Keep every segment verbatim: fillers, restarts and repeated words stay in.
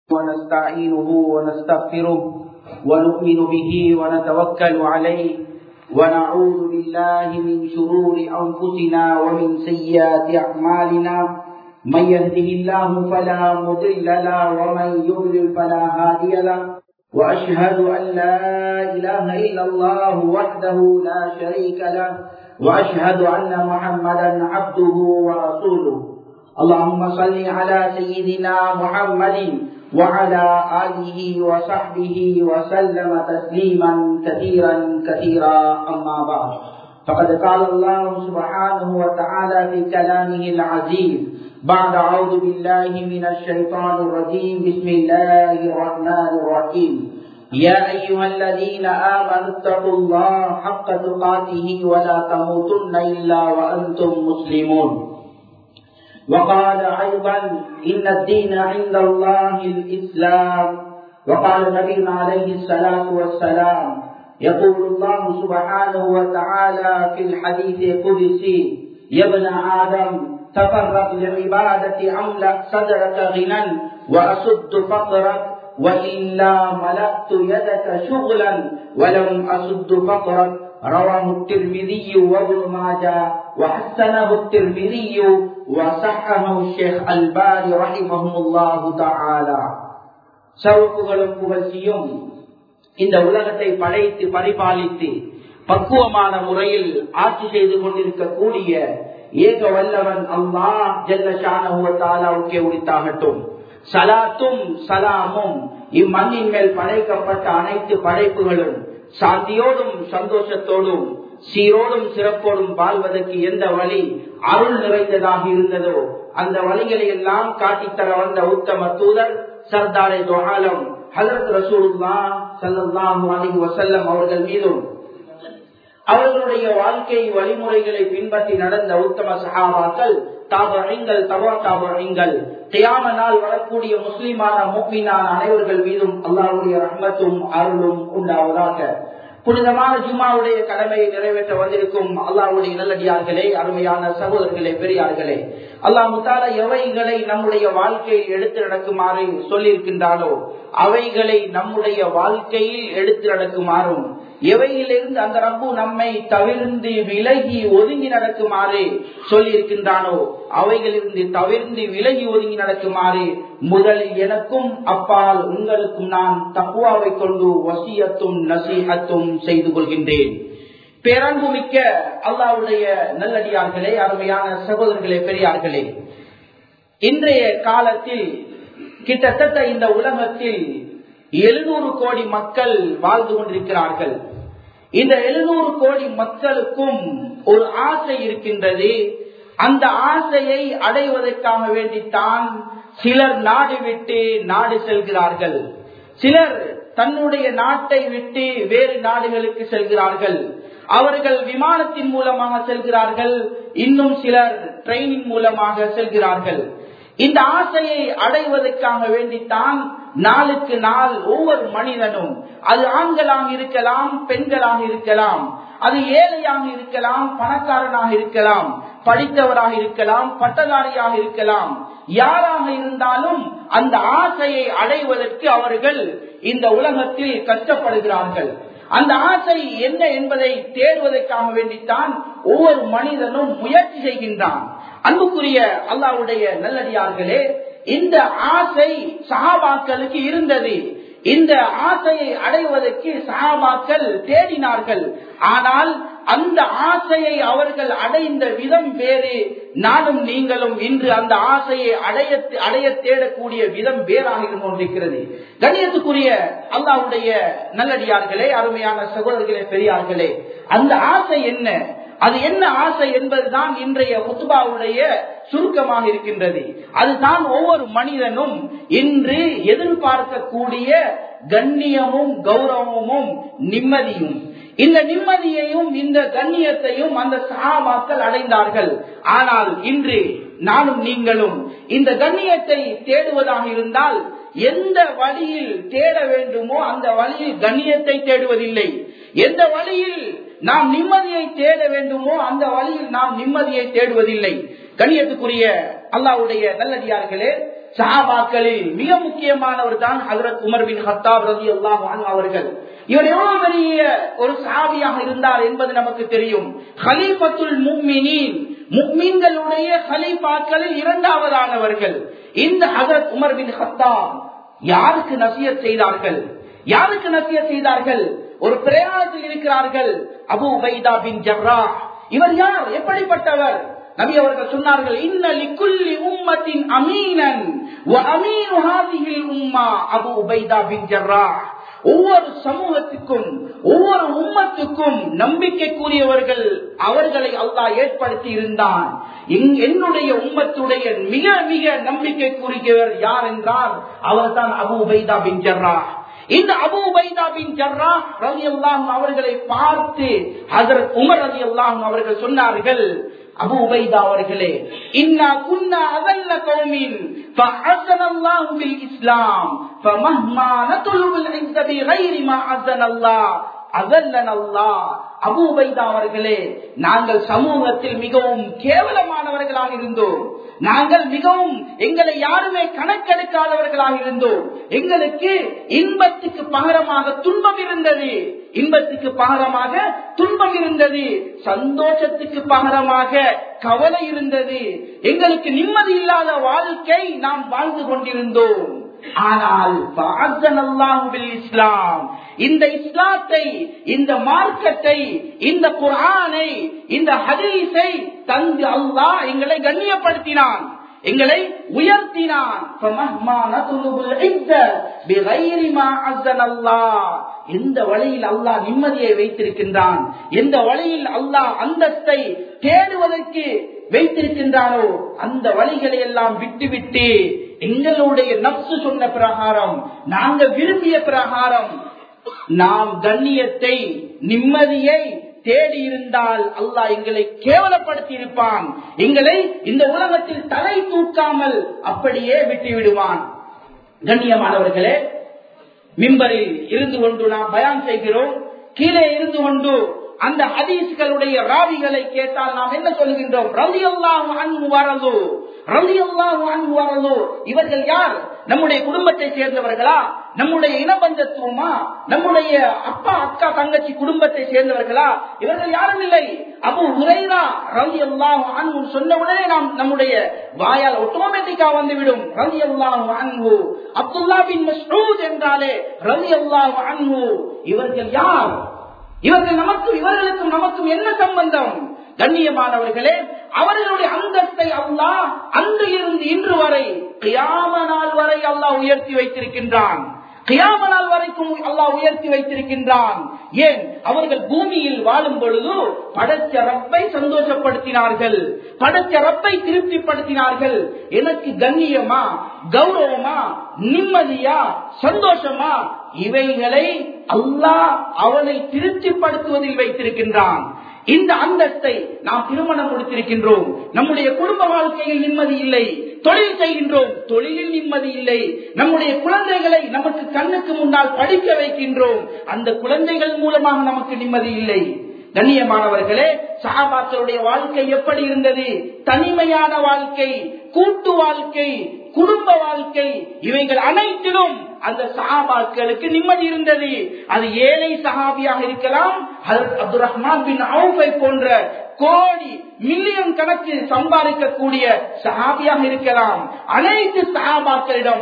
ونستعينه ونستغفره ونؤمن به ونتوكل عليه ونعوذ بالله من شرور أنفسنا ومن سيئات أعمالنا من يهده الله فلا مضل له ومن يضلل فلا هادي له وأشهد أن لا إله إلا الله وحده لا شريك له وأشهد أن محمدا عبده ورسوله اللهم صل على سيدنا محمد وعلى آله وصحبه وسلم تسليما كثيرا كثيرا أما بعد فقد قال الله سبحانه وتعالى في كلامه العزيز بعد أعوذ بالله من الشيطان الرجيم بسم الله الرحمن الرحيم يا أيها الذين آمنوا اتقوا الله حق تقاته ولا تموتن إلا وأنتم مسلمون وقال أيضا إن الدين عند الله الإسلام وقال نبينا عليه الصلاة والسلام يقول الله سبحانه وتعالى في الحديث القدسي يا ابن آدم تفرغ لعبادة أملأ صدرك غنى وأسد فقرك وإلا ملأت يدك شغلا ولم أسد فقرك رواه الترمذي وابن ماجه وحسنه الترمذي وصححه الشيخ الباني رحمه الله تعالى. சர்வப்புகழும் புகழ்ச்சியும் இந்த உலகத்தை படைத்து பரிபாலித்து பக்குவமான முறையில் ஆட்சி செய்து கொண்டிருக்கக்கூடிய ஏக வல்லவன் அல்லாஹ் ஜல்ல ஷானஹு வ தஆலாவுக்கே உரித்தாகட்டும். சலாத்தும் சலாமும் இம்மண்ணின் மேல் படைக்கப்பட்ட அனைத்து படைப்புகளும் சாந்தியோடும் சந்தோஷத்தோடும் சீரோடும் சிறப்போடும் வாழ்வதற்கு எந்த வழி அருள் நிறைந்ததாக இருந்ததோ அந்த வழிகளை எல்லாம் காட்டித்தர வந்த உத்தம தூதர் சர்தாரே தோ ஆலம் ஹஜ்ரத் ரசூலுல்லாஹ் ஸல்லல்லாஹு அலைஹி வஸல்லம் அவர்கள் மீதும் அவர்களுடைய வாழ்க்கை வழிமுறைகளை பின்பற்றி நடந்த உத்தம சஹாபாக்கள் தாபஈன்கள் தபா தாபஈன்கள் கியாம நாள் வரக்கூடிய முஸ்லிமான முஃமினான அனைவர்கள் மீதும் அல்லாஹ்வுடைய ரஹ்மத்தும் அருளும் உண்டாவதாக. புனிதமான ஜும்மாவுடைய கடமையை நிறைவேற்ற வந்திருக்கும் அல்லாஹ்வுடைய நல்லடியார்களே, அருமையான சகோதரர்களே, பெரியார்களே, அல்லாஹ் தஆலா எவைகளை நம்முடைய வாழ்க்கையில் எடுத்து நடக்குமாறு சொல்லியிருக்கின்றானோ அவைகளை நம்முடைய வாழ்க்கையில் எடுத்து நடக்குமாறும் எவையிலிருந்து அந்த ரப்பு நம்மை தவிர்ந்து விலகி ஒதுங்கி நடக்குமாறு சொல்லி இருக்கின்றானோ அவைகளிலிருந்து தவிர்ந்து விலகி ஒதுங்கி நடக்குமாறு முதலில் எனக்கும் அப்பால் உங்களுக்கும் நான் தக்வாவை கொண்டு வசியத்தும் நசீஹத்தும் செய்து கொள்கின்றேன். பேரன்புமிக்க அல்லாஹ்வுடைய நல்லடியார்களே, அருமையான சகோதரர்களே, பெரியார்களே, இன்றைய காலத்தில் கிட்டத்தட்ட இந்த உலகத்தில் எழுநூறு கோடி மக்கள் வாழ்ந்து கொண்டிருக்கிறார்கள். இந்த எழுநூறு கோடி மக்களுக்கும் ஒரு ஆசை இருக்கின்றது. அந்த ஆசையை அடைவதற்காக வேண்டித்தான் சிலர் நாடு விட்டு நாடு செல்கிறார்கள், சிலர் தன்னுடைய நாட்டை விட்டு வேறு நாடுகளுக்கு செல்கிறார்கள். அவர்கள் விமானத்தின் மூலமாக செல்கிறார்கள், இன்னும் சிலர் ட்ரெயினின் மூலமாக செல்கிறார்கள். இந்த ஆசையை அடைவதற்காக வேண்டித்தான் நாளுக்கு நாள் ஒவ்வொரு மனிதனும், அது ஆண்களாக இருக்கலாம், பெண்களாக இருக்கலாம், அது ஏழையாக இருக்கலாம், பணக்காரனாக இருக்கலாம், படித்தவராக இருக்கலாம், பட்டதாரியாக இருக்கலாம், யாராக இருந்தாலும் அந்த ஆசையை அடைவதற்கு அவர்கள் இந்த உலகத்தில் கஷ்டப்படுகிறார்கள். அந்த ஆசை என்ன என்பதை தேடுவதற்காக வேண்டித்தான் ஒவ்வொரு மனிதனும் முயற்சி செய்கின்றான். அன்புக்குரிய அல்லாஹ்வுடைய நல்லடியார்களே, இந்த ஆசை சஹாபாக்களுக்கு இருந்தது. இந்த ஆசையை அடைவதற்கு சஹாபாக்கள் தேடினார்கள். ஆனால் அந்த ஆசையை அவர்கள் அடைந்த விதம் வேறு. நானும் நீங்களும் இன்று அந்த ஆசையை அடைய அடைய தேடக்கூடிய விதம் வேறாக இருந்து கொண்டிருக்கிறது. கண்ணியத்துக்குரிய அல்லாஹ்வுடைய நல்லடியார்களே, அருமையான சகோதரர்களே, பெரியார்களே, அந்த ஆசை என்ன, அது என்ன ஆசை என்பதுதான் இன்றைய குத்பாவுடைய சுருக்கமாக இருக்கின்றது. அதுதான் ஒவ்வொரு மனிதனும் இன்று எதிர்பார்க்கக்கூடிய கண்ணியமும் கௌரவமும் நிம்மதியும். இந்த நிம்மதியையும் இந்த கண்ணியத்தையும் அந்த சஹாபாக்கள் அடைந்தார்கள். ஆனால் இன்று நானும் நீங்களும் இந்த கண்ணியத்தை தேடுவதாக இருந்தால் எந்த வழியில் தேட வேண்டுமோ அந்த வழியில் கண்ணியத்தை தேடுவதில்லை. எந்த வழியில் நாம் நிம்மதியை தேட வேண்டுமோ அந்த வழியில் நாம் நிம்மதியை தேடுவதில்லை. கண்ணியத்துக்குரிய அல்லாஹ்வுடைய நல்லடியார்களே, சஹாபாக்களில் மிக முக்கியமானவர் தான் ஹஜ்ரத் உமர் பின் கத்தாப் ரலியல்லாஹு அன்ஹு அவர்கள். இவர் எவ்வளவு பெரிய ஒரு சஹாபியாக இருந்தார் என்பது நமக்கு தெரியும். கலீஃபத்துல் முஃமினீன், முஃமின்களுடைய கலீஃபாக்களில் இரண்டாவதானவர்கள். இந்த ஹஜ்ரத் உமர் பின் கத்தாப் யாருக்கு நசியத் செய்தார்கள்? யாருக்கு நசியத் செய்தார்கள்? ஒரு பிரயாணத்தில் இருக்கிறார்கள். Abu Ubaidah bin Jarrah. இவர் யார்? எப்படிப்பட்டவர்? நபி அவர்கள் சொன்னார்கள், இன்ன லிக்குல்லி உம்மத்தின் அமீனன் வ அமீனு ஹாதிஹில் உம்மா அபூ உபைதா பின் ஜர்ராஹ். ஒவ்வொரு சமூகத்துக்கும் ஒவ்வொரு உம்மத்துக்கும் நம்பிக்கைக்குரியவர்கள் அவர்களை அல்லாஹ் ஏற்படுத்தி இருந்தான். என்னுடைய உம்மத்துடைய மிக மிக நம்பிக்கைக்குரியவர் யார் என்றால் அவர் தான் அபூ உபைதா பின் ஜர்ராஹ். இந்த அபூ உபைதா பின் ஜர்ராஹ் ரலியல்லாஹு அன்ஹு அவர்களை பார்த்து ஹஜ்ரத் உமர் ரலியல்லாஹு அன்ஹு அவர்கள் சொன்னார்கள், அபூ உபைதா அவர்களே, இன்னா குன்னா அஸல்ல கௌமின் ஃபஅஸனல்லாஹு பில் இஸ்லாம் ஃபமஹ்மா நதுலுல் இஸ்ஸ பிகைரி மா அஸனல்லாஹ் அஸல்லனல்லாஹ். அபூ உபைதா அவர்களே, நாங்கள் சமூகத்தில் மிகவும் கேவலமானவர்களாக இருந்தோம். நாங்கள் மிகவும் எங்களை யாருமே கணக்கெடுக்காதவர்களாக இருந்தோம். எங்களுக்கு இன்பத்துக்கு பகரமாக துன்பம் இருந்தது, இன்பத்துக்கு பகரமாக துன்பம் இருந்தது, சந்தோஷத்துக்கு பகரமாக கவலை இருந்தது. எங்களுக்கு நிம்மதி இல்லாத வாழ்க்கை நாம் வாழ்ந்து கொண்டிருந்தோம். ஆனால் இஸ்லாம், இந்த இஸ்லாத்தை, இந்த மார்க்கத்தை, இந்த குர்ஆனை, இந்த ஹதீஸை தந்து அல்லாஹ் எங்களை கண்ணியப்படுத்தினான், எங்களை உயர்த்தினான். எந்த வழியில் அல்லாஹ் நிம்மதியை வைத்திருக்கின்றான், எந்த வழியில் அல்லாஹ் அந்தஸ்தை தேடுவதற்கு வைத்திருக்கின்றானோ அந்த வழிகளை எல்லாம் விட்டுவிட்டு எங்களுடைய நப்சு சொன்ன பிரகாரம், நாங்கள் விரும்பிய பிரகாரம் நாம் கண்ணியத்தை நிம்மதியை தேடி இருந்தால் அல்லாஹ் எங்களை கேவலப்படுத்தி இருப்பான். எங்களை இந்த உலகத்தில் தலை தூக்காமல் அப்படியே விட்டு விடுவான். கண்ணியமானவர்களே, மிம்பரில் இருந்து கொண்டு நாம் பயான் செய்கிறோம். கீழே இருந்து கொண்டு அந்த ஹதீஸ்களுடைய ராவிகளை கேட்டால் நாம் என்ன சொல்கின்றோம்? ரலியல்லாஹு அன்ஹு வரது, ரலியல்லாஹு அன்ஹு வரது. இவர்கள் யார்? நம்முடைய குடும்பத்தை சேர்ந்தவர்களா? நம்முடைய இனபந்தத்துவமா? நம்முடைய அப்பா அக்கா தங்கச்சி குடும்பத்தை சேர்ந்தவர்களா? இவர்கள் யாரும் இல்லை. அபூ ஹுரைரா ரலியல்லாஹு அன்ஹு சொன்ன உடனே நாம் நம்முடைய வாயால் ஆட்டோமேட்டிக்கா வந்துவிடும் ரலியல்லாஹு அன்ஹு. அப்துல்லா பின் மஸ்ஊத் என்றாலே ரலியல்லாஹு அன்ஹு. இவர்கள் யார்? இவர்கள் நமக்கும் இவர்களுக்கும் நமக்கும் என்ன சம்பந்தம்? கண்ணியமானவர்களே, அவர்களுடைய அந்தஸ்தை அல்லாஹ் அன்றிலிருந்து இன்று வரை கியாம நாள் வரை அல்லாஹ் உயர்த்தி வைத்திருக்கின்றான். கியாம நாள் வரைக்கும் அல்லாஹ் உயர்த்தி வைத்திருக்கின்றான். ஏன்? அவர்கள் பூமியில் வாழும் பொழுது படைச்ச ரப்பை சந்தோஷப்படுத்தினார்கள், படைச்ச ரப்பை திருப்திப்படுத்தினார்கள். எனக்கு கண்ணியமா, கௌரவமா, நிம்மதியா, சந்தோஷமா, இவைகளை அல்லாஹ் அவனை திருப்திப்படுத்துவதில் வைத்திருக்கின்றான். இந்த அந்தஸ்தை நாம் திருமணம் கொடுத்திருக்கின்றோம். நம்முடைய குடும்ப வாழ்க்கையில் நிம்மதி இல்லை. தொழில் செய்கின்றோம், தொழிலில் நிம்மதி இல்லை. நம்முடைய குழந்தைகளை நமக்கு கண்ணுக்கு முன்னால் படிக்க வைக்கின்றோம், அந்த குழந்தைகள் மூலமாக நமக்கு நிம்மதி இல்லை. கண்ணியமானவர்களே, சஹாபாக்களுடைய வாழ்க்கை எப்படி இருந்தது? தனிமையான வாழ்க்கை, கூட்டு வாழ்க்கை, குடும்ப வாழ்க்கை, இவைகள் அனைத்திலும் அந்த சஹாபாக்களுக்கு நிம்மதி இருந்தது. அது ஏழை சஹாபியாக இருக்கலாம், ஹஜ்ரத் அப்துர் ரஹ்மான் பின் அவுஃபை போன்ற கோடி மில்லியன் கணக்கு சம்பாதிக்கக்கூடிய சஹாபியாக இருக்கலாம். அனைத்து சஹாபாக்களிடம்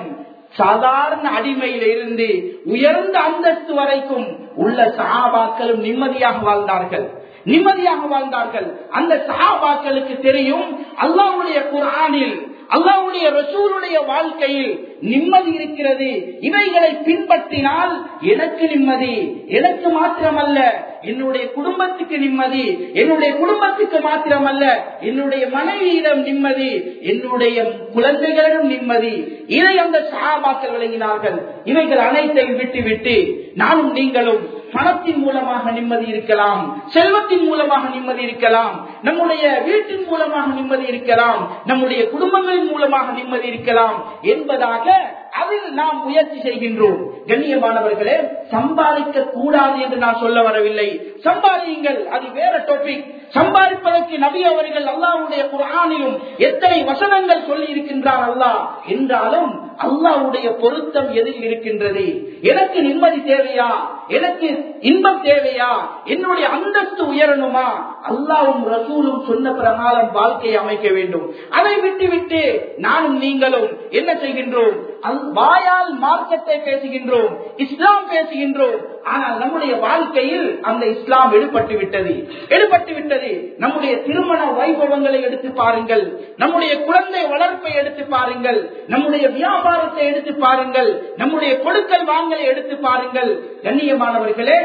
சாதாரண அடிமையில இருந்து உயர்ந்த அந்தஸ்து வரைக்கும் உள்ள சஹாபாக்களும் நிம்மதியாக வாழ்ந்தார்கள், நிம்மதியாக வாழ்ந்தார்கள். அந்த சஹாபாக்களுக்கு தெரியும் அல்லாஹ்வுடைய குர்ஆனில், அல்லாஹ்வுடைய ரசூலுடைய வாழ்க்கையில் நிம்மதி இருக்கிறது. இவைகளை பின்பற்றினால் எனக்கு நிம்மதி, எனக்கு மாத்திரமல்ல என்னுடைய குடும்பத்துக்கு நிம்மதி, என்னுடைய குடும்பத்துக்கு மாத்திரமல்ல என்னுடைய மனைவியிடம் நிம்மதி, என்னுடைய குழந்தைகளிடம் நிம்மதி. இதை அந்த சஹாபாக்கள் விளங்கினார்கள். இவைகள் அனைத்தையும் விட்டு விட்டு நானும் நீங்களும் பணத்தின் மூலமாக நிம்மதி இருக்கலாம், செல்வத்தின் மூலமாக நிம்மதி இருக்கலாம், நம்முடைய வீட்டின் மூலமாக நிம்மதி இருக்கலாம், நம்முடைய குடும்பங்களின் மூலமாக நிம்மதி இருக்கலாம் என்பதாக அதில் நாம் முயற்சி செய்கின்றோம். கண்ணியமானவர்களே, சம்பாதிக்க கூடாது என்று நான் சொல்ல வரவில்லை. சம்பாதியுங்கள், அது வேற டாபிக். சம்பாதிப்பதற்கு நபி அவர்கள் அல்லாஹ்வுடைய குர்ஆனிலும் எத்தனை வசனங்கள் சொல்லி இருக்கின்றார் அல்லாஹ் என்றாலும் அல்லாஹ்வுடைய பொருத்தம் எதில் இருக்கின்றது? எனக்கு நிம்மதி தேவையா? எனக்கு இன்பம் தேவையா? என்னுடைய அந்தஸ்து உயரணுமா? அல்லாஹ்வும் ரசூலும் சொன்ன பிரகாரம் வாழ்க்கையை அமைக்க வேண்டும். அதை விட்டு விட்டு நானும் நீங்களும் என்ன செய்கின்றோம்? வாயால் மார்க்கத்தை பேசுகின்றோம், இஸ்லாம் பேசுகின்றோம். ஆனால் நம்முடைய வாழ்க்கையில் அந்த இஸ்லாம் எடுபட்டு விட்டது எடுபட்டு விட்டது நம்முடைய திருமண வைபவங்களை எடுத்து பாருங்கள், நம்முடைய குழந்தை வளர்ப்பை எடுத்து பாருங்கள், நம்முடைய வியாபாரத்தை எடுத்து பாருங்கள், நம்முடைய கொடுக்கல் வாங்கலை எடுத்து பாருங்கள். கண்ணியமானவர்களே,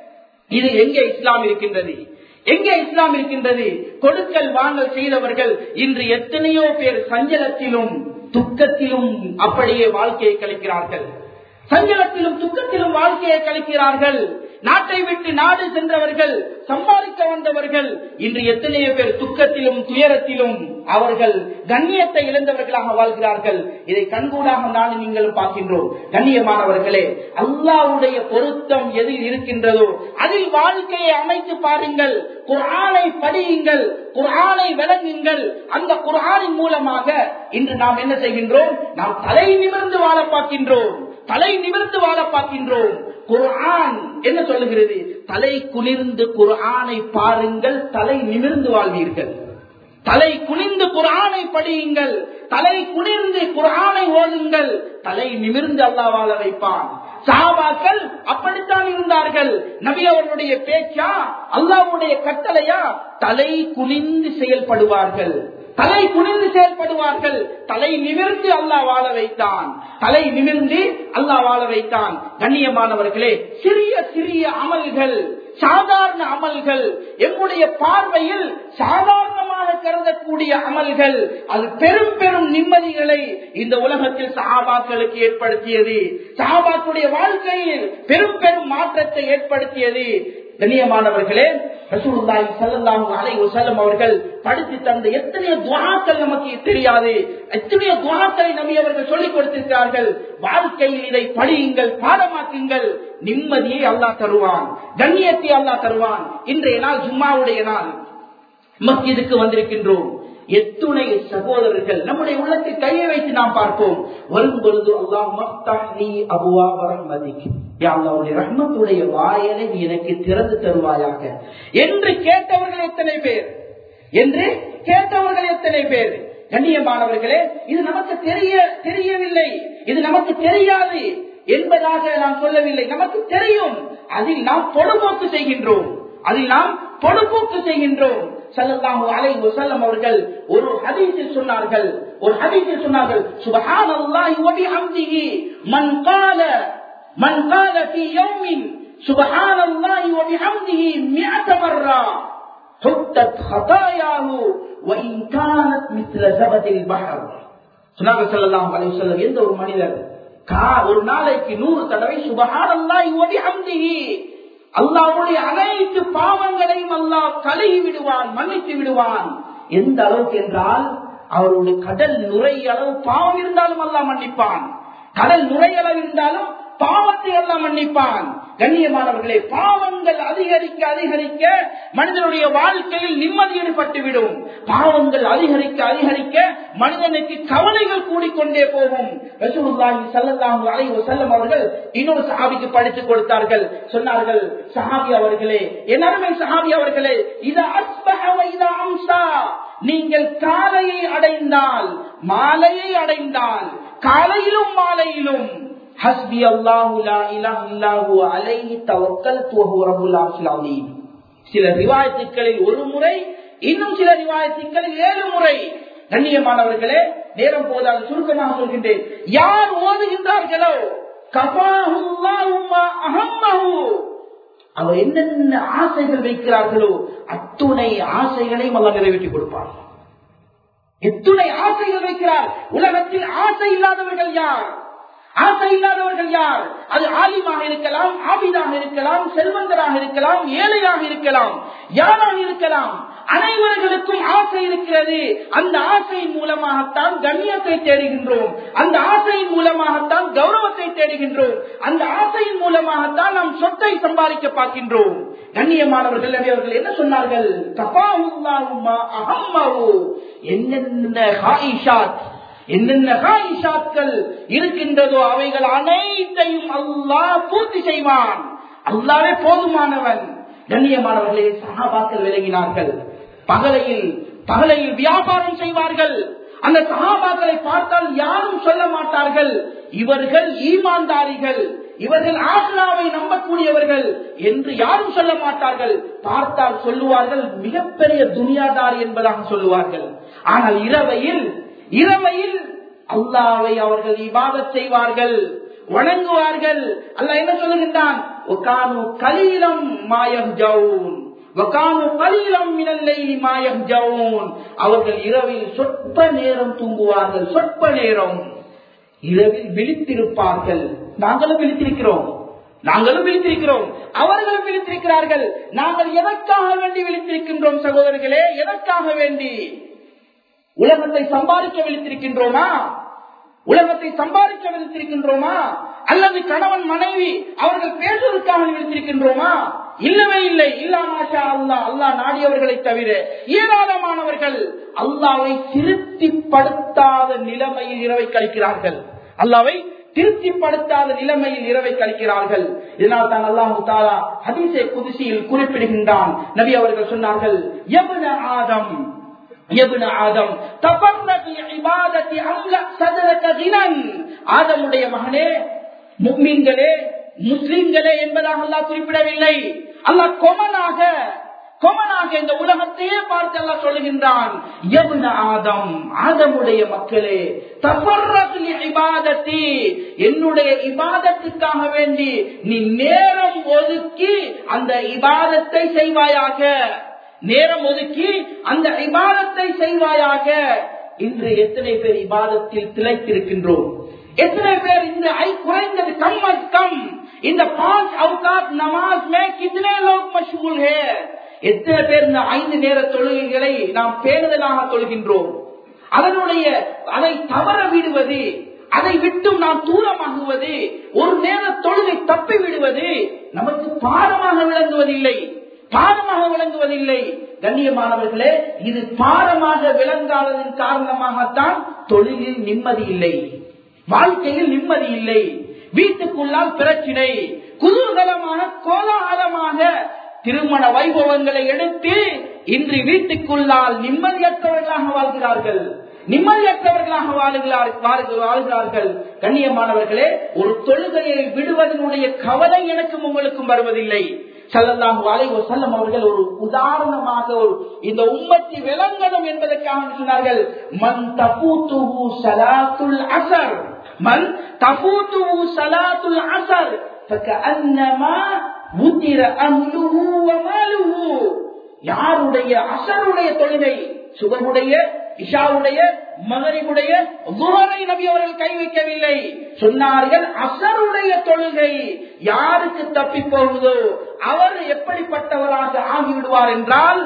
இது எங்கே இஸ்லாம் இருக்கின்றது? எங்கே இஸ்லாம் இருக்கின்றது? கொடுக்கல் வாங்கல் செய்தவர்கள் இன்று எத்தனையோ பேர் சஞ்சலத்திலும் துக்கத்திலும் அப்படியே வாழ்க்கையை கழிக்கிறார்கள். சஞ்சலத்திலும் துக்கத்திலும் வாழ்க்கையை கழிக்கிறார்கள். நாட்டை விட்டு நாடு சென்றவர்கள், சம்பாதிக்க வந்தவர்கள் இன்று எத்தனையோ பேர் துக்கத்திலும் துயரத்திலும் அவர்கள் கண்ணியத்தை இழந்தவர்களாக வாழ்கிறார்கள். இதை கண்கூடாக நானும் நீங்களும் பார்க்கின்றோம். கண்ணியமானவர்களே, அல்லாஹ்வுடைய பொருத்தம் எதில் இருக்கின்றதோ அதில் வாழ்க்கையை அமைத்து பாருங்கள். குர்ஆனை படியுங்கள், குர்ஆனை விளங்குங்கள். அந்த குர்ஆனின் மூலமாக இன்று நாம் என்ன செய்கின்றோம்? நாம் தலை நிமிர்ந்து வாழ பார்க்கின்றோம், தலை நிமிர்ந்து வாழ பார்க்கின்றோம். குர்ஆன் என்ன சொல்லுகிறது? தலை குனிர்ந்து குர்ஆனை பாருங்கள், தலை நிமிர்ந்து வாழ்வீர்கள். தலை குனிந்து குர்ஆனை படியுங்கள், தலை குனிர்ந்து குர்ஆனை ஓதுங்கள், தலை நிமிர்ந்து அல்லாஹ் வாழ வைப்பான். சஹாபாக்கள் அப்படித்தான் இருந்தார்கள். நபி அவர்களுடைய பேச்சா அல்லாஹ்வுடைய கட்டளையா? தலை குனிந்து செயல்படுவார்கள், தலை குனிந்து செயல்படுவார்கள். தலை நிமிர்ந்து அல்லாஹ் வாழ வைத்தான், தலை நிமிர்ந்து அல்லாஹ் வாழ வைத்தான். கண்ணியமானவர்களே, சிறிய சிறிய அமல்கள், சாதாரண அமல்கள், எம்முடைய பார்வையில் சாதாரணமாக கருதக்கூடிய அமல்கள், அது பெரும் பெரும் நிம்மதிகளை இந்த உலகத்தில் சஹாபாக்களுக்கு ஏற்படுத்தியது. சஹாபாக்களுடைய வாழ்க்கையில் பெரும் பெரும் மாற்றத்தை ஏற்படுத்தியது. கண்ணியமானவர்களே, ரசூலுல்லாஹி ஸல்லல்லாஹு அலைஹி வஸல்லம் அவர்கள் படித்து தந்த எத்தனையோ துஆக்கள் நமக்கு தெரியாது, எத்தனையோ துஆக்களை நபி அவர்கள் சொல்லிக் கொடுத்திருக்கிறார்கள். வாழ்க்கையில் இதை படியுங்கள், பாடமாக்குங்கள். நிம்மதியை அல்லாஹ் தருவான், கண்ணியத்தை அல்லாஹ் தருவான். இன்றைய நாள் ஜும்மாவுடைய நாள், மஸ்ஜிதுக்கு வந்திருக்கின்றோம். எத்துணை சகோதரர்கள் நம்முடைய உள்ளத்தில் கையை வைத்து நாம் பார்ப்போம். வரும் பொழுது அல்லாஹ் மஃப்தஹ்லி அபுவாப ரஹ்மதிக், யா அல்லாஹ்வுடைய ரஹ்மத்துடைய வாயிலை நீ எனக்கு திறந்து தருவாயாக என்று கேட்டவர்கள் எத்தனை பேர் என்று கேட்டவர்கள் எத்தனை பேர்? கண்ணியமானவர்களே, இது நமக்கு தெரிய தெரியவில்லை, இது நமக்கு தெரியாது என்பதாக நாம் சொல்லவில்லை. நமக்கு தெரியும், அதில் நாம் பொடுபோக்கு செய்கின்றோம், அதில் நாம் பொடுபோக்கு செய்கின்றோம். ஸல்லல்லாஹு அலைஹி வஸல்லம் அவர்கள் ஒரு ஹதீஸில் சொன்னார்கள், ஒரு ஹதீஸில் சொன்னார்கள், சுப்ஹானல்லாஹி வ பிஹம்திஹி மன் قال من قال في يوم سبحان الله وبحمده مئة مرة حطت خطاياه وإن كانت مثل زبد البحر. சொன்னார்கள் ஸல்லல்லாஹு அலைஹி வஸல்லம், எந்த ஒரு மனிதர் ஒரு நாளைக்கு நூறு தடவை சுப்ஹானல்லாஹி வ பிஹம்திஹி, அல்லாஹ்வுடைய அனைத்து பாவங்களையும் அல்லாஹ் கழுவி விடுவான், மன்னித்து விடுவான். எந்த அளவுக்கு என்றால், அவருடைய கடல் நுரை அளவு பாவம் இருந்தாலும் அல்லாஹ் மன்னிப்பான், கடல் நுரை அளவு இருந்தாலும் பாவத்தை எல்லாம் மன்னிப்பான். கண்ணியமானவர்களே, பாவங்கள் அதிகரிக்க அதிகரிக்க மனிதனுடைய வாழ்க்கையில் நிம்மதி ஏற்பட்டுவிடும். பாவங்கள் அதிகரிக்க அதிகரிக்க மனிதனுக்கு கவலைகள் கூடிக்கொண்டே போகும். ரசூலுல்லாஹி ஸல்லல்லாஹு அலைஹி வஸல்லம் அவர்கள் இன்னொரு சஹாபிக்கு படித்துக் கொடுத்தார்கள். சொன்னார்கள், சஹாபி அவர்களே, என் அருமை சஹாபி அவர்களே, இதா அஸ்பஹ வ இதா அம்ஸா, நீங்கள் காலையை அடைந்தால் மாலையை அடைந்தால் காலையிலும் மாலையிலும் ஹஸ்பி அல்லாஹு லா இலாஹ இல்லா ஹுவ அலைஹி தவக்கல்து வ ஹுவ ரப்புல் அர்ஷில் அஸீம். சில ரிவாயத்துகளில் ஒரு முறை, இன்னும் சில ரிவாயத்துகளில் ஏழு முறை. கண்ணியமானவர்களே, நேரம் போதால் சுருக்கமாக சொல்கின்றேன். யார் ஓதுகின்றார்களோ கஃபாஹுல்லாஹு மா அஹம்மஹு, அவர் என்னென்ன ஆசைகள் வைக்கிறார்களோ அத்துணை ஆசைகளையும் அல்லாஹ் நிறைவேற்றி கொடுப்பார். எத்துணை ஆசைகள் வைக்கிறார். உலகத்தில் ஆசை இல்லாதவர்கள் யார்? ஆசை இல்லாதவர்கள் யார்? அது ஆலிமாக இருக்கலாம், ஆபிதாக இருக்கலாம், செல்வந்தராக இருக்கலாம், ஏழையாக இருக்கலாம், யாராக இருக்கலாம். அனைவர்களுக்கும் ஆசை இருக்கிறது. அந்த ஆசையின் மூலமாகத்தான் கண்ணியத்தை தேடுகின்றோம், அந்த ஆசையின் மூலமாகத்தான் கௌரவத்தை தேடுகின்றோம், அந்த ஆசையின் மூலமாகத்தான் நாம் சொத்தை சம்பாதிக்க பார்க்கின்றோம். கண்ணியமானவர்கள் அவர்கள் என்ன சொன்னார்கள்? என்னென்ன ஹாயிஷாத் என்னென்ன ஹாயிஷாத்கள் இருக்கின்றதோ அவைகள் அனைத்தையும் அல்லாஹ் பூர்த்தி செய்வான். அல்லாஹ்வே போதுமானவன். கண்ணியமானவர்களே, சஹாபாக்கள் விளங்கினார்கள். பகலையில் பகலையில் வியாபாரம் செய்வார்கள். அந்த சஹாபாக்களை பார்த்தால் யாரும் சொல்ல மாட்டார்கள் இவர்கள் ஈமான்தாரிகள், இவர்கள் ஆக்ராவை நம்பக்கூடியவர்கள் என்று யாரும் சொல்ல மாட்டார்கள். பார்த்தால் சொல்லுவார்கள் மிகப்பெரிய துனியாதாரி என்பதாக சொல்லுவார்கள். ஆனால் இரவையில் இரவையில் அல்லாஹ்வை அவர்கள் இபாதத் செய்வார்கள், வணங்குவார்கள். அல்லாஹ் என்ன சொல்லுகின்றான்? வகானு கலீலம் மா யஹ்ஜூன் வகானு கலீலம் மினல் லைலி மா யஹ்ஜூன். அவர்கள் இரவில் சொற்ப நேரம் தூங்குவார்கள், சொற்ப நேரம் இரவில் விழித்திருப்பார்கள். நாங்களும் விழித்திருக்கிறோம், நாங்களும் விழித்திருக்கிறோம், அவர்களும் விழித்திருக்கிறார்கள். நாங்கள் எதற்காக வேண்டி விழித்திருக்கின்றோம் சகோதரர்களே? எதற்காக வேண்டி? உலகத்தை சம்பாதிக்க விழித்திருக்கின்றோமா? உலகத்தை சம்பாதிக்க விழித்திருக்கின்றோமா? அல்லது கணவன் மனைவி அவர்கள் பேசுவதற்காக விழித்திருக்கின்றோமா? இல்லவே இல்லை. இல்லா மாஷா அல்லாஹ், அல்லாஹ் நாடியவர்களை தவிர ஏராளமானவர்கள் அல்லாஹ்வை திருப்திப்படுத்தாத நிலைமையில் இரவை கழிக்கிறார்கள். அல்லாஹ்வை திருப்திப்படுத்தாத நிலைமையில் இரவை கழிக்கிறார்கள். இதனால் தான் அல்லாஹ் தஆலா ஹதீஸே குத்ஸியில் குறிப்பிடுகின்றான். நபி அவர்கள் சொன்னார்கள், யப்ன ஆதம் யப்ன ஆதம் தஃபர்ரக் லிஇபாதத்தி அம்ல சதரக கினன். ஆதமுடைய மகனே, முஃமின்களே, முஸ்லிம்களே என்பதாக அல்லாஹ் குறிப்பிடவில்லை. அல்லாஹ் கொமனாக கொமனாக இந்த உலகத்தையே பார்த்து அல்லாஹ் சொல்லுகின்றான், யப்ன ஆதம், ஆதமுடைய மக்களே, தஃபர்ரக் லிஇபாதத்தி, என்னுடைய இபாதத்துக்காக வேண்டி நீ நேரம் ஒதுக்கி அந்த இபாதத்தை செய்வாயாக, நேரம் ஒதுக்கி அந்த இபாதத்தை செய்வாயாக. இன்று எத்தனை பேர் இபாதத்தில் திளைத்திருக்கின்றோம்? எத்தனை பேர் இந்த ஐ குறைந்தது கம் அஸ் கம் இந்த பாंच अवकात नमाज में कितने लोग मशगूल है? எத்தனை பேர் இந்த ஐந்து நேர தொழுகைகளை நாம் பேணுதலாக தொழுகின்றோம்? அதனுடைய அதை தவற விடுவது, அதை விட்டும் நாம் தூரமாகுவது, ஒரு நேர தொழுகை தப்பி விடுவது நமக்கு பாடமாக விளங்குவதில்லை, பாடமாக விளங்குவதில்லை. கண்ணியமானவர்களே, இது பாடமாக விளங்காததன் காரணமாகத்தான் தொழிலில் நிம்மதி இல்லை, வாழ்க்கையில் நிம்மதி இல்லை, வீட்டுக்குள்ளால் பிரச்சினை, குதூகலமான கோலாகலமாக திருமண வைபவங்களை எடுத்து இன்று வீட்டுக்குள்ளால் நிம்மதியற்றவர்களாக வாழ்கிறார்கள், நிம்மதியற்றவர்களாக வாழ்கிறார்கள். கண்ணியமானவர்களே, ஒரு தொழுகையை விடுவதனுடைய கவலை எனக்கும் உங்களுக்கும் வருவதில்லை. ஸல்லல்லாஹு அலைஹி வஸல்லம் அவர்கள் ஒரு உதாரணமாக இந்த உம்மத்தி விளங்கணும் என்பதற்காக சொன்னார்கள், மன் தஃபூதுஹு ஸலாத்துல் அஸர் மன் தஃபூதுஹு ஸலாத்துல் அஸர் ஃபகஅன்னமா உதிர அஹ்லுஹு வ மாலுஹு. யாருடைய அஸருடைய தொழுகை, சுபஹுடைய, இஷாவுடைய, மகரிபுடைய, ஸுஹரை நபி அவர்கள் கை வைக்கவில்லை, சொன்னார்கள் அஸருடைய தொழுகை யாருக்கு தப்பி போகுதோ அவர் எப்படிப்பட்டவராக ஆகிவிடுவார் என்றால்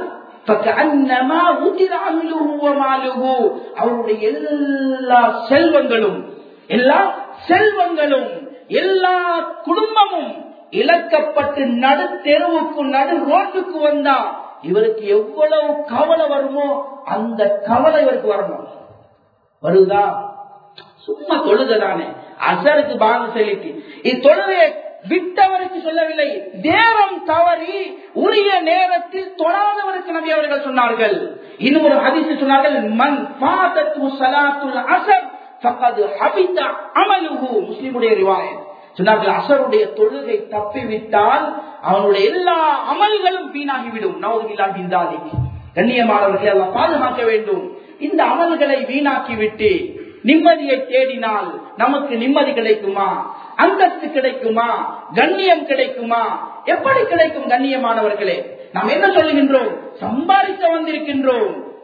அவருடைய எல்லா செல்வங்களும் எல்லா செல்வங்களும் எல்லா குடும்பமும் இழக்கப்பட்டு நடு தெருவுக்கு நடு ரோட்டுக்கு வந்தா இவருக்கு எவ்வளவு கவலை வருமோ அந்த கவலை இவருக்கு வரணும். வருதா? சும்மா தொழுதானே, அசருக்கு பாங்க செலுத்தி இத்தொழுகையை விட்டவருக்கு சொல்லவில்லை, நேரம் தவறி உரிய நேரத்தில் தொழாதவருக்கு நபி அவர்கள் சொன்னார்கள். இன்னும் ஒரு ஹதீஸில் சொன்னார்கள், மன் ஃபாதத்து ஸலாத்துல் அஸர் ஃபகத் ஹபித அமலுஹு. முஸ்லிமுடைய ரிவாயத் சொன்னார்கள், அஸருடைய தொழுகை தப்பிவிட்டால் அவனுடைய எல்லா அமல்களும் வீணாகிவிடும். நவுதுபில்லாஹ் மின் தாலிக். கண்ணியமானவர்களை அல்லாஹ் பாதுகாக்க வேண்டும். இந்த அமல்களை வீணாக்கிவிட்டு நிம்மதியை தேடினால் நமக்கு நிம்மதி கிடைக்குமா? அந்தஸ்து கிடைக்குமா? கண்ணியம் கிடைக்குமா? எப்படி கிடைக்கும்? கண்ணியமானவர்களே, நாம் என்ன சொல்லுகின்றோம்? சம்பாதிக்க வந்திருக்கின்றோம்.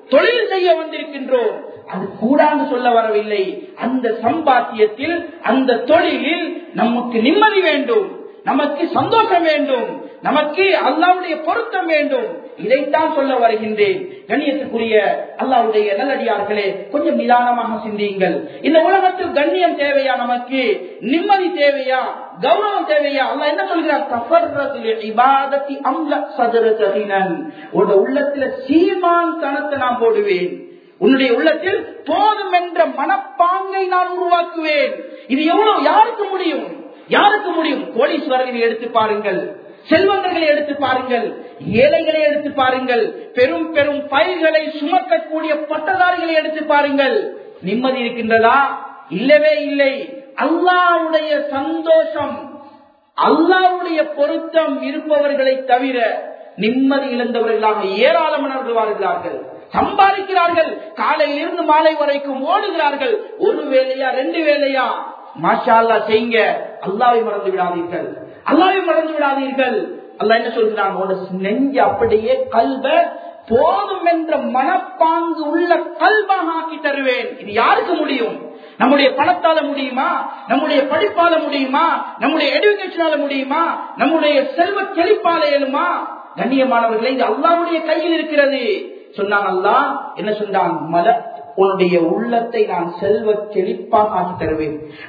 தொழில் செய்ய வந்திருக்கின்றோம். அது கூடாது சொல்ல வரவில்லை. அந்த சம்பாத்தியத்தில், அந்த தொழிலில் நமக்கு நிம்மதி வேண்டும், நமக்கு சந்தோஷம் வேண்டும், நமக்கு அல்லாஹ்வுடைய பொருத்தம் வேண்டும். இதைத்தான் சொல்ல வருகின்றேன். கண்ணியத்துக்குரிய அல்லாஹ்வுடைய நல்லடியார்களே, கொஞ்சம் நிதானமாக சிந்தியுங்கள். இந்த உலகத்தில் கண்ணியம் தேவையா, நமக்கு நிம்மதி தேவையா, கௌரவம் தேவையா? அல்லாஹ் என்ன சொல்கிறார்? தஃபர்ரதுல் இபாதத்தி அம்ல சதரதஹினன். உன்னுடைய உள்ளத்துல சீமான் தனத்தை நான் போடுவேன். உன்னுடைய உள்ளத்தில் போதும் என்ற மனப்பாங்கை நான் உருவாக்குவேன். இது எவ்வளவு யாருக்கு முடியும்? யாருக்கு முடியும்? கோடீஸ்வரர்களை எடுத்து பாருங்கள், செல்வந்தர்களை எடுத்து பாருங்கள், ஏழைகளை எடுத்து பாருங்கள், பெரும் பெரும் பயிர்களை சுமக்கக்கூடிய பட்டதாரிகளை எடுத்து பாருங்கள். நிம்மதி இருக்கின்றதா? இல்லவே இல்லை. அல்லாஹ்வுடைய சந்தோஷம், அல்லாஹ்வுடைய பொருத்தம் இருப்பவர்களை தவிர நிம்மதி இழந்தவர்களாக ஏராளமானவர்கள் வாழ்கிறார்கள். சம்பாதிக்கிறார்கள், காலையில் இருந்து மாலை வரைக்கும் ஓடுகிறார்கள். ஒரு வேலையா ரெண்டு வேலையா? மாஷா அல்லாஹ் செய்யுங்க. அல்லாஹ்வை மறந்து விடாதீர்கள், அல்லாஹ்வை மறந்து விடாதீர்கள். அல்லாஹ் என்ன சொல்கிறான்? நெஞ்சு அப்படியே கல்வ போதும் என்ற மனப்பாங்கு உள்ள கல்வாக ஆக்கி தருவேன். இது யாருக்கு முடியும்? நம்முடைய பணத்தால முடியுமா? நம்முடைய படிப்பால முடியுமா? நம்முடைய எடுகேஷனால முடியுமா? நம்முடைய செல்வ செழிப்பால எழுமா? கண்ணியமானவர்களை, இது அல்லாஹ்வுடைய கையில் இருக்கிறது. சொன்னான் அல்லாஹ் என்ன சொன்னான்? மல உன்னுடைய உள்ளத்தை நான் செல்வ செழிப்பாக ஆக்கி தருவேன்.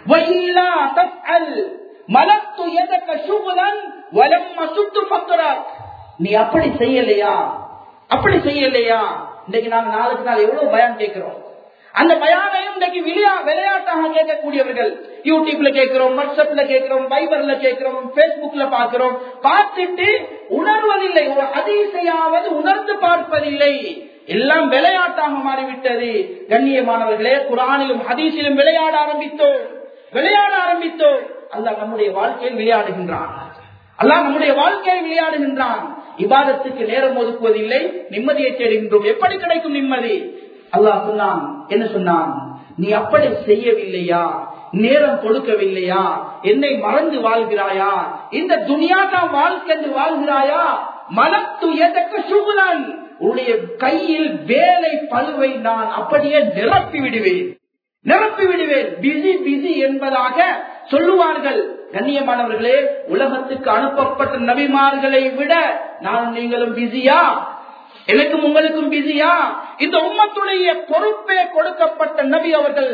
நீ அப்படி செய்யலையா, அப்படி செய்யலையா? இன்னைக்கு நாங்க நாளுக்கு நாள் எவ்வளவு பயான் கேட்கிறோம். அந்த பயானையும் இன்றைக்கு விளையாட்டாக கேட்கக்கூடியவர்கள். யூடியூப்ல கேட்கிறோம், வாட்ஸ்அப்ல கேட்கிறோம், வைபர்ல கேட்கிறோம், பேஸ்புக்ல பார்க்கிறோம். பார்த்துட்டு உணர்வதில்லை, ஒரு ஹதீஸையாவது உணர்ந்து பார்ப்பதில்லை. எல்லாம் விளையாட்டாக மாறிவிட்டது. கண்ணியமானவர்களே, குர்ஆனிலும் ஹதீஸிலும் விளையாட ஆரம்பித்தோம், விளையாட ஆரம்பித்தோம். அல்லாஹ் நம்முடைய வாழ்க்கையில் விளையாடுகின்றான். அல்லாஹ் நம்முடைய வாழ்க்கையை விளையாடுகின்றான். இபாதத்துக்கு நேரம் ஒதுக்குவதில்லை, நிம்மதியை தேடுகின்றோம். எப்படி கிடைக்கும் நிம்மதி? அல்லாஹ் சொன்னான், என்ன சொன்னான்? நீ அப்படி செய்யவில்லையா, நேரம் கொடுக்கவில்லையா, என்னை மறந்து வாழ்கிறாயா, இந்த துனியா தான் வாழ்க்கை என்று வாழ்கிறாயா? மலத்து எதற்கு சுகுலன், உன்னுடைய கையில் வேலை பழுவை நான் அப்படியே நிரப்பி விடுவேன், நிரப்பி விடுவேன். பிஸி பிஸி என்பதாக சொல்லுவார்கள். கண்ணியமானவர்களே, உலகத்துக்கு அனுப்பப்பட்ட நபிமார்களை விட நான் நீங்களும் பிஸியா? எனக்கும் உங்களுக்கும் பிஸியா? இந்த உம்மத்துடைய பொறுப்பே கொடுக்கப்பட்ட நபி அவர்கள்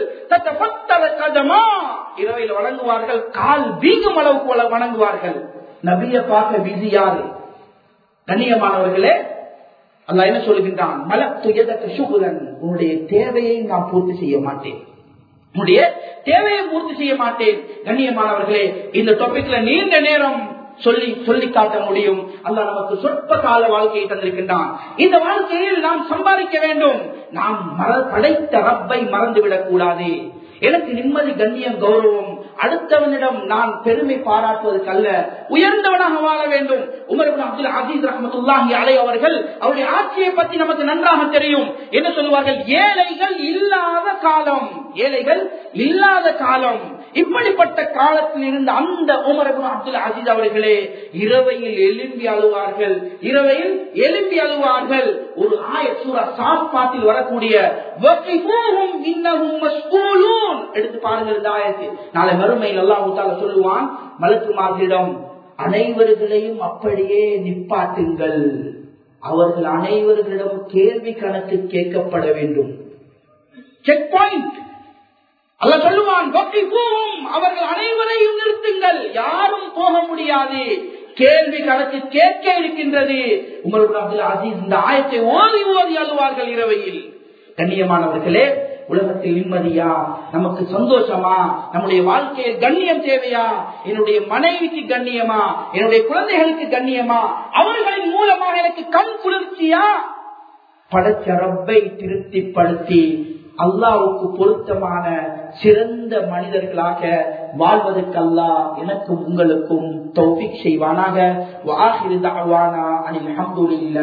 இரவையில் வணங்குவார்கள், கால் வீங்கும் அளவு போல வணங்குவார்கள். நபியை பார்க்க பிஸியாரு? கண்ணியமானவர்களே, அல்லாஹ் என்ன சொல்கின்றான்? மலத்து எதற்கு சுகுலன், உன்னுடைய தேவையை நான் பூர்த்தி செய்ய மாட்டேன், உன்னுடைய தேவையை பூர்த்தி செய்ய மாட்டேன். கண்ணியமானவர்களே, இந்த டாபிக்ல நீண்ட நேரம் சொல்லி சொல்லி காட்ட முடியும். அல்லாஹ் நமக்கு சொற்ப கால வாழ்க்கையை தந்திருக்கின்றான். இந்த வாழ்க்கையில் நாம் சம்பாதிக்க வேண்டும். நாம் படைத்த ரப்பை மறந்துவிடக் கூடாது. எனக்கு நிம்மதி, கண்ணியம், கௌரவம் அடுத்தவனிடம் நான் பெருமை பாராட்டுவதற்கு அல்ல, உயர்ந்தவனாக வாழ வேண்டும். உமர் இப்னு அப்துல் அசீஸ் ரஹ்மத்துல்லாஹி அலைஹி அவர்கள் அவருடைய ஆட்சியை பற்றி நமக்கு நன்றாக தெரியும். என்ன சொல்லுவார்கள்? ஏழைகள் இல்லாத காலம், ஏழைகள் இல்லாத காலம். இப்படிப்பட்ட காலத்தில் இருந்த அந்த உமர் இப்னு அப்துல் அசீஸ் அவர்களே இரவையில் எழும்பி அழுவார்கள், இரவையில் எழும்பி அழுவார்கள். ஒரு ஆயத் சூரா சாஃபாத்தில் வரக்கூடிய வகிஃபூஹும் இன்னஹும் மஸ்ஊலூன் எடுத்து பாருங்கள். இந்த ஆயத்தை நாளை மறுமையில் அல்லாஹ் தஆலா சொல்லுவான் மலக்குமார்களிடம், அனைவர்களையும் அப்படியே நிப்பாட்டுங்கள், அவர்கள் அனைவர்களிடம் கேள்வி கணக்கு கேட்கப்பட வேண்டும். Check point. அல்லாஹ் சொல்லுவான், அவர்கள் அனைவரையும் நிறுத்துங்கள், யாரும் போக முடியாது, கேள்வி கணக்கு கேட்க இருக்கின்றது. உமர் இப்னு அப்துல் அசீஸ் இந்த ஆயத்தை ஓதி ஓதி அழுவார்கள் இரவையில். கண்ணியமானவர்களே, உலகத்தில் நிம்மதியா, நமக்கு சந்தோஷமா, நம்முடைய வாழ்க்கையில் கண்ணியம் தேவையா, என்னுடைய மனைவிக்கு கண்ணியமா, என்னுடைய குழந்தைகளுக்கு கண்ணியமா, அவர்களின் மூலமாக எனக்கு கண் குளிர்ச்சியா? படைச்ச ரப்பை திருப்திப்படுத்தி அல்லாஹ்வுக்கு பொருத்தமான சிறந்த மனிதர்களாக வாழ்வதற்கு அல்லாஹ் எனக்கும் உங்களுக்கும் தௌஃபீக் செய்வானாக. வஆகிரு தஅவானா அனில் ஹம்துலில்லாஹ்.